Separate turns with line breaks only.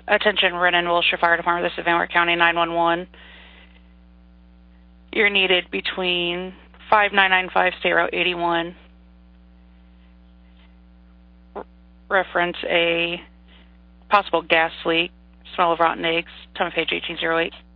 Attention, Brennan Wilshire Fire Department. This is Van Wert County 911. You're needed between 5995 State Route 81. Reference a possible gas leak, smell of rotten eggs, time of page 1808.